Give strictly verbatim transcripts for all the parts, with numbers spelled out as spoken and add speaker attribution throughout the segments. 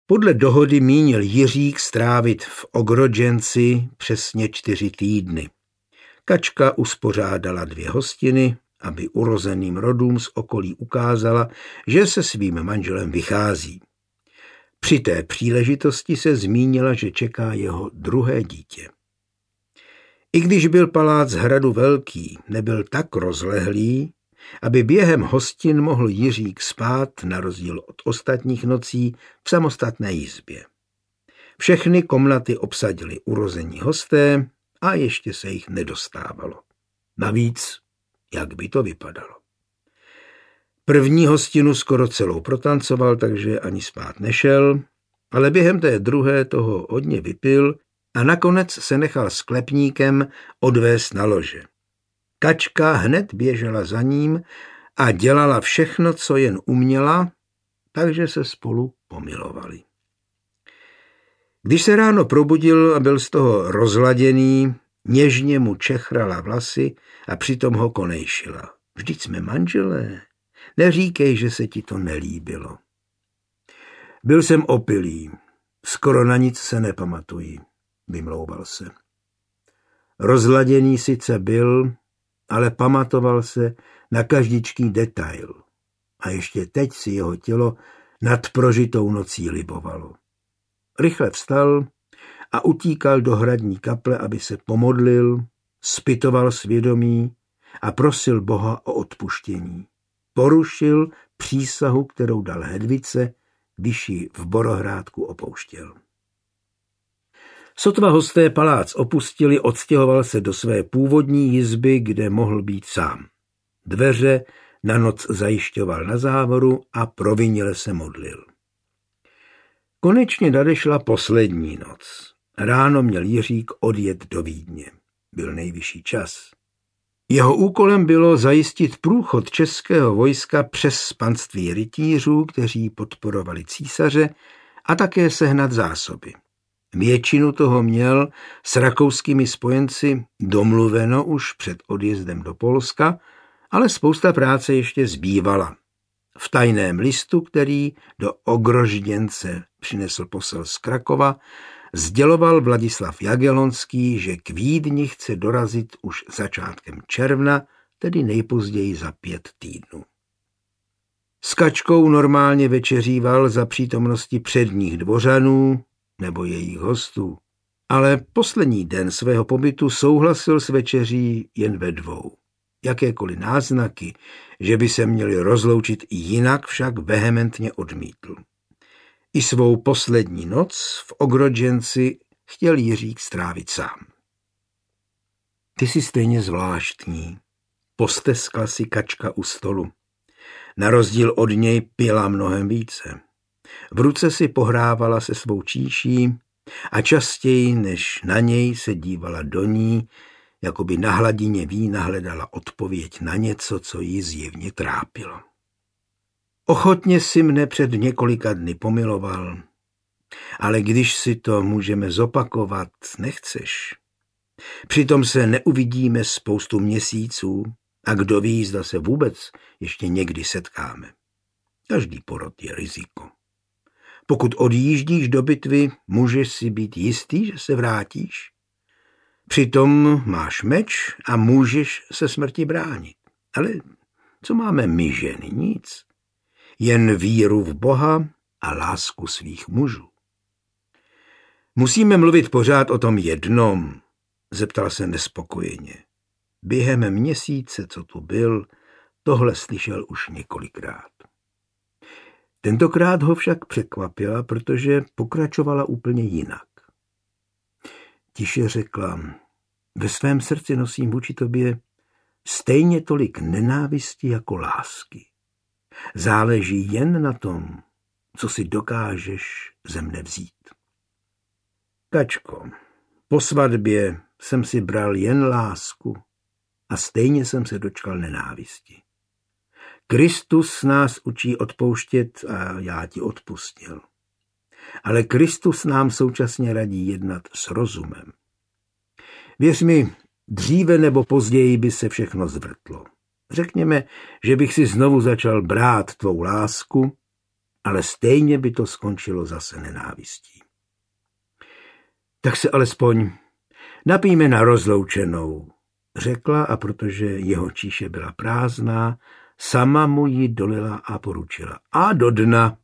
Speaker 1: Podle dohody mínil Jiřík strávit v Ogrodženci přesně čtyři týdny. Kačka uspořádala dvě hostiny, aby urozeným rodům z okolí ukázala, že se svým manželem vychází. Při té příležitosti se zmínila, že čeká jeho druhé dítě. I když byl palác hradu velký, nebyl tak rozlehlý, aby během hostin mohl Jiřík spát na rozdíl od ostatních nocí v samostatné jizbě. Všechny komnaty obsadili urození hosté a ještě se jich nedostávalo. Navíc, jak by to vypadalo. První hostinu skoro celou protancoval, takže ani spát nešel, ale během té druhé toho hodně vypil a nakonec se nechal sklepníkem odvést na lože. Kačka hned běžela za ním a dělala všechno, co jen uměla, takže se spolu pomilovali. Když se ráno probudil a byl z toho rozladěný, něžně mu čechrala vlasy a přitom ho konejšila. Vždyť jsme manželé, neříkej, že se ti to nelíbilo. Byl jsem opilý, skoro na nic se nepamatuji, vymlouval se. Rozladěný sice byl, ale pamatoval se na každičký detail a ještě teď si jeho tělo nad prožitou nocí libovalo. Rychle vstal a utíkal do hradní kaple, aby se pomodlil, zpytoval svědomí a prosil Boha o odpuštění. Porušil přísahu, kterou dal Hedvice, když ji v Borohrádku opouštěl. Sotva hosté palác opustili, odstěhoval se do své původní jizby, kde mohl být sám. Dveře na noc zajišťoval na závoru a provinile se modlil. Konečně nadešla poslední noc. Ráno měl Jiřík odjet do Vídně. Byl nejvyšší čas. Jeho úkolem bylo zajistit průchod českého vojska přes panství rytířů, kteří podporovali císaře, a také sehnat zásoby. Většinu toho měl s rakouskými spojenci domluveno už před odjezdem do Polska, ale spousta práce ještě zbývala. V tajném listu, který do Ogrožděnce přinesl posel z Krakova, sděloval Vladislav Jagellonský, že k Vídni chce dorazit už začátkem června, tedy nejpozději za pět týdnů. S Kačkou normálně večeříval za přítomnosti předních dvořanů nebo jejich hostů, ale poslední den svého pobytu souhlasil s večeří jen ve dvou. Jakékoliv náznaky, že by se měli rozloučit i jinak, však vehementně odmítl. I svou poslední noc v Ogrodženci chtěl Jiřík strávit sám. Ty jsi stejně zvláštní, posteskla si Kačka u stolu. Na rozdíl od něj pila mnohem více. V ruce si pohrávala se svou číší a častěji než na něj se dívala do ní, jako by na hladině vína hledala odpověď na něco, co ji zjevně trápilo. Ochotně si mne před několika dny pomiloval, ale když si to můžeme zopakovat, nechceš. Přitom se neuvidíme spoustu měsíců a kdo ví, zda se vůbec ještě někdy setkáme. Každý porod je riziko. Pokud odjíždíš do bitvy, můžeš si být jistý, že se vrátíš. Přitom máš meč a můžeš se smrti bránit. Ale co máme my ženy? Nic. Jen víru v Boha a lásku svých mužů. Musíme mluvit pořád o tom jednom, zeptal se nespokojeně. Během měsíce, co tu byl, tohle slyšel už několikrát. Tentokrát ho však překvapila, protože pokračovala úplně jinak. Tiše řekla, ve svém srdci nosím vůči tobě stejně tolik nenávisti jako lásky. Záleží jen na tom, co si dokážeš ze mne vzít. Kačko, po svatbě jsem si bral jen lásku a stejně jsem se dočkal nenávisti. Kristus nás učí odpouštět a já ti odpustil. Ale Kristus nám současně radí jednat s rozumem. Věř mi, dříve nebo později by se všechno zvrtlo. Řekněme, že bych si znovu začal brát tvou lásku ale stejně by to skončilo zase nenávistí. Tak se alespoň napijme na rozloučenou, řekla, a protože jeho číše byla prázdná, sama mu ji dolila a poručila. A do dna.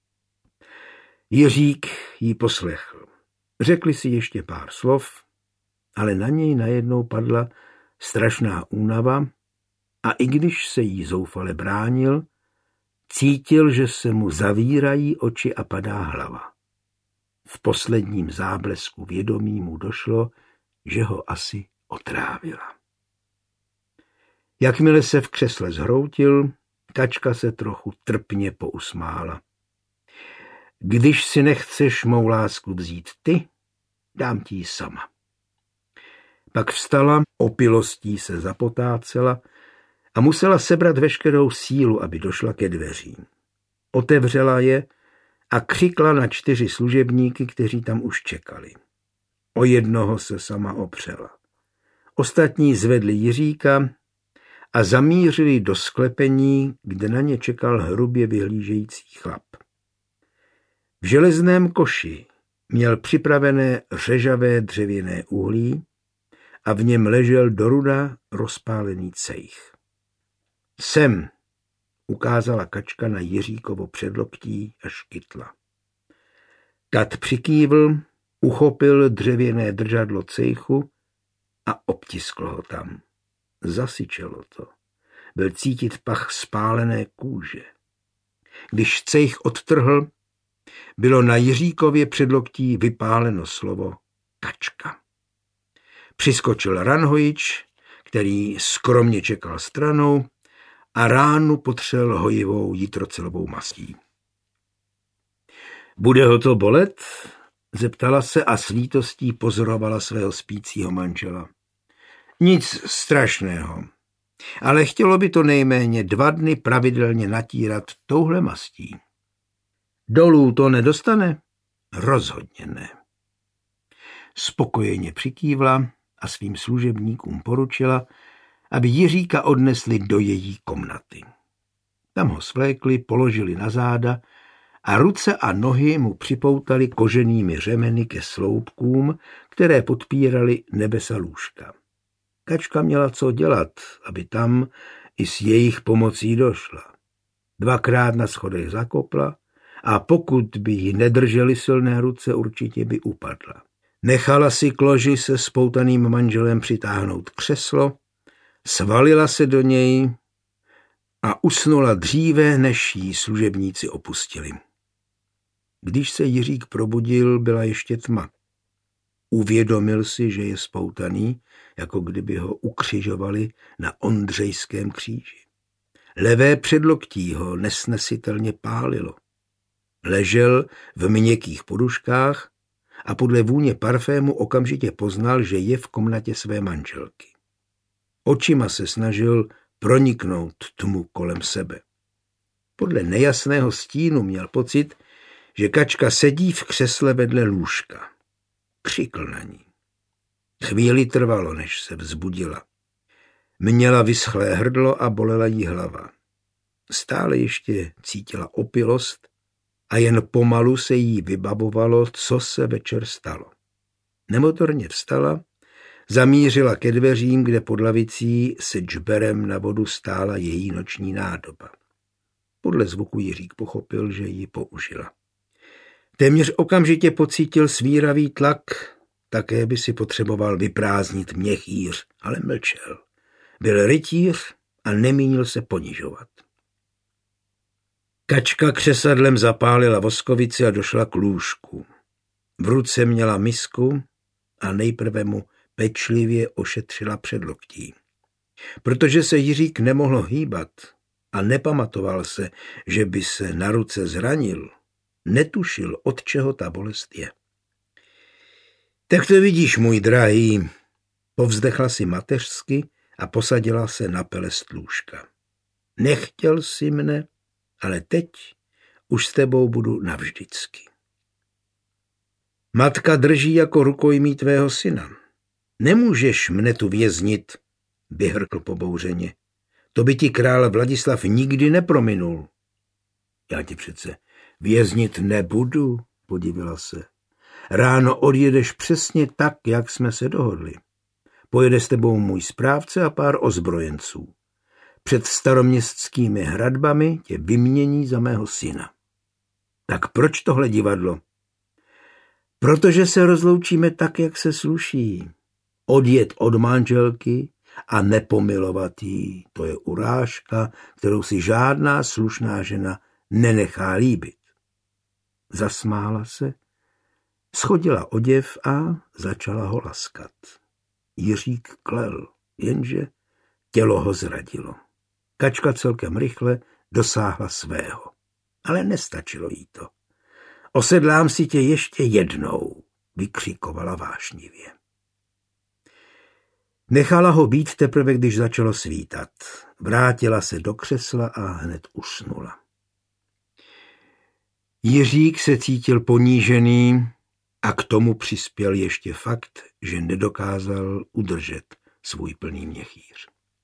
Speaker 1: Jiřík jí poslechl. Řekli si ještě pár slov, ale na něj najednou padla strašná únava a i když se jí zoufale bránil, cítil, že se mu zavírají oči a padá hlava. V posledním záblesku vědomí mu došlo, že ho asi otrávila. Jakmile se v křesle zhroutil, Kačka se trochu trpně pousmála. Když si nechceš mou lásku vzít ty, dám ti ji sama. Pak vstala, opilostí se zapotácela a musela sebrat veškerou sílu, aby došla ke dveřím. Otevřela je a křikla na čtyři služebníky, kteří tam už čekali. O jednoho se sama opřela. Ostatní zvedli Jiříka a zamířili do sklepení, kde na ně čekal hrubě vyhlížející chlap. V železném koši měl připravené řežavé dřevěné uhlí a v něm ležel doruda rozpálený cejch. Sem, ukázala Kačka na Jiříkovo předloktí a škytla. Tat přikývl, uchopil dřevěné držadlo cejchu a obtiskl ho tam. Zasyčelo to. Byl cítit pach spálené kůže. Když cejch odtrhl, bylo na Jiříkově předloktí vypáleno slovo Kačka. Přiskočil Ranhojič, který skromně čekal stranou, a ránu potřel hojivou jitrocelovou mastí. Bude ho to bolet? Zeptala se a s lítostí pozorovala svého spícího manžela. Nic strašného, ale chtělo by to nejméně dva dny pravidelně natírat touhle mastí. Dolů to nedostane? Rozhodně ne. Spokojeně přikývla a svým služebníkům poručila, aby Jiříka odnesli do její komnaty. Tam ho svlékli, položili na záda a ruce a nohy mu připoutali koženými řemeny ke sloupkům, které podpíraly nebesa lůžka. Kačka měla co dělat, aby tam i s jejich pomocí došla. Dvakrát na schodech zakopla a pokud by ji nedržely silné ruce, určitě by upadla. Nechala si k loži se spoutaným manželem přitáhnout křeslo, svalila se do něj a usnula dříve, než jí služebníci opustili. Když se Jiřík probudil, byla ještě tma. Uvědomil si, že je spoutaný, jako kdyby ho ukřižovali na Ondřejském kříži. Levé předloktí ho nesnesitelně pálilo. Ležel v měkkých poduškách a podle vůně parfému okamžitě poznal, že je v komnatě své manželky. Očima se snažil proniknout tmu kolem sebe. Podle nejasného stínu měl pocit, že Kačka sedí v křesle vedle lůžka. Křikl na ní. Chvíli trvalo, než se vzbudila. Měla vyschlé hrdlo a bolela jí hlava. Stále ještě cítila opilost a jen pomalu se jí vybavovalo, co se večer stalo. Nemotorně vstala, zamířila ke dveřím, kde pod lavicí se džberem na vodu stála její noční nádoba. Podle zvuku Jiřík pochopil, že ji použila. Téměř okamžitě pocítil svíravý tlak, také by si potřeboval vyprázdnit měchýř, ale mlčel. Byl rytíř a nemínil se ponižovat. Kačka křesadlem zapálila voskovici a došla k lůžku. V ruce měla misku a nejprve mu pečlivě ošetřila předloktí. Protože se Jiřík nemohl hýbat a nepamatoval se, že by se na ruce zranil, netušil, od čeho ta bolest je. Tak to vidíš, můj drahý, povzdechla si mateřsky a posadila se na pelest lůžka. Nechtěl jsi mne, ale teď už s tebou budu navždycky. Matka drží jako rukojmí tvého syna. Nemůžeš mne tu věznit, vyhrkl pobouřeně. To by ti král Vladislav nikdy neprominul. Já ti přece Věznit nebudu, podivila se. Ráno odjedeš přesně tak, jak jsme se dohodli. Pojede s tebou můj správce a pár ozbrojenců. Před staroměstskými hradbami tě vymění za mého syna. Tak proč tohle divadlo? Protože se rozloučíme tak, jak se sluší. Odjet od manželky a nepomilovat jí, to je urážka, kterou si žádná slušná žena nenechá líbit. Zasmála se, schodila oděv a začala ho laskat. Jiřík klel, jenže tělo ho zradilo. Kačka celkem rychle dosáhla svého, ale nestačilo jí to. Osedlám si tě ještě jednou, vykřikovala vášnivě. Nechala ho být teprve, když začalo svítat. Vrátila se do křesla a hned usnula. Jiřík se cítil ponížený a k tomu přispěl ještě fakt, že nedokázal udržet svůj plný měchýř.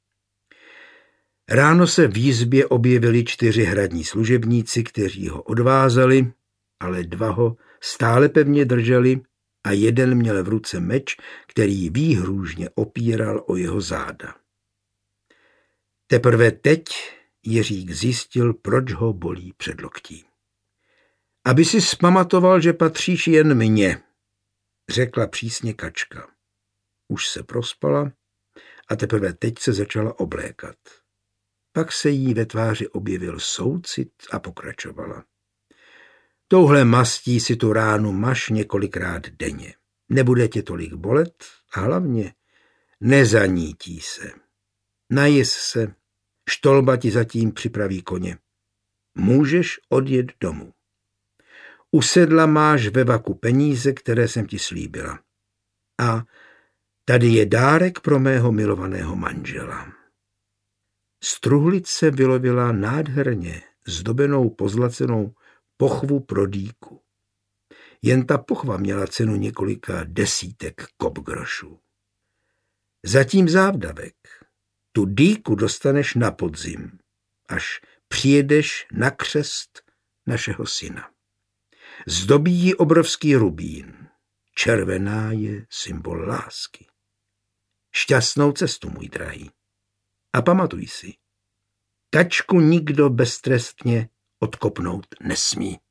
Speaker 1: Ráno se v jizbě objevili čtyři hradní služebníci, kteří ho odvázali, ale dva ho stále pevně drželi a jeden měl v ruce meč, který výhrůžně opíral o jeho záda. Teprve teď Jiřík zjistil, proč ho bolí předloktí. Aby si zpamatoval, že patříš jen mně, řekla přísně Kačka. Už se prospala a teprve teď se začala oblékat. Pak se jí ve tváři objevil soucit a pokračovala. Touhle mastí si tu ránu maš několikrát denně. Nebude tě tolik bolet a hlavně nezanítí se. Najez se, štolba ti zatím připraví koně. Můžeš odjet domů. U sedla máš ve vaku peníze, které jsem ti slíbila. A tady je dárek pro mého milovaného manžela. Struhlice vylovila nádherně zdobenou pozlacenou pochvu pro dýku. Jen ta pochva měla cenu několika desítek kopgrošů. Zatím závdavek. Tu dýku dostaneš na podzim, až přijedeš na křest našeho syna. Zdobí ji obrovský rubín. Červená je symbol lásky. Šťastnou cestu, můj drahý. A pamatuj si, Kačku nikdo beztrestně odkopnout nesmí.